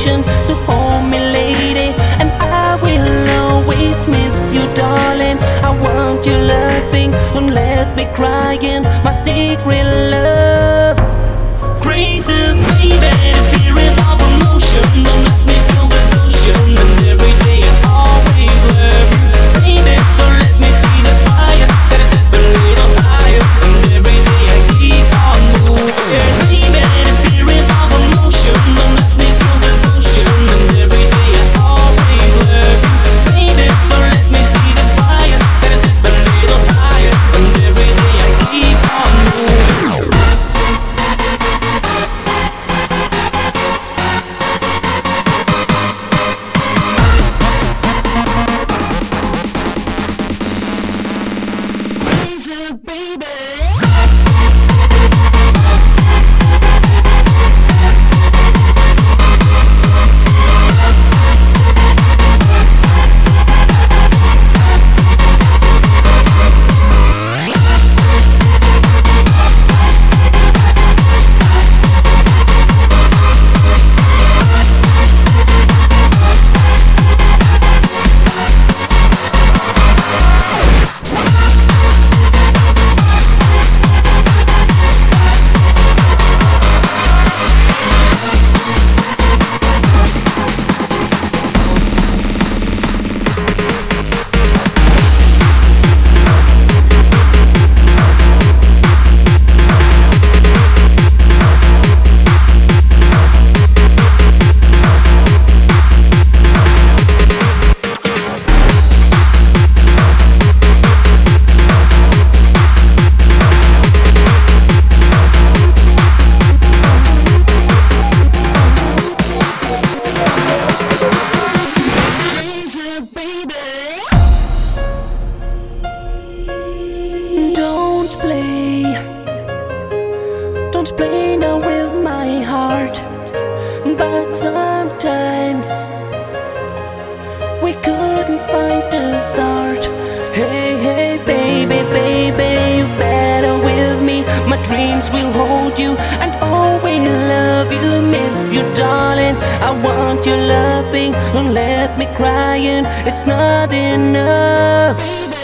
emotion. So hold me, lady, and I will always miss you, darling. I want you laughing, don't let me crying, my secret love. Crazy baby, spirit of emotion, don't let me feel the notion. And every day I always love you, baby. So let me see the fire, gotta step a little higher. And every day I keep on moving, baby. The spirit of emotion, don't let me feel the notion. And every day I always love you, baby. So let me see the fire, gotta step a little higher. And every day I keep on moving. Don't play now with my heart, but sometimes we couldn't find the start. Hey, hey, baby, baby, you're better with me. My dreams will hold you and always love you, miss you, darling. I want you laughing, don't let me crying, it's not enough.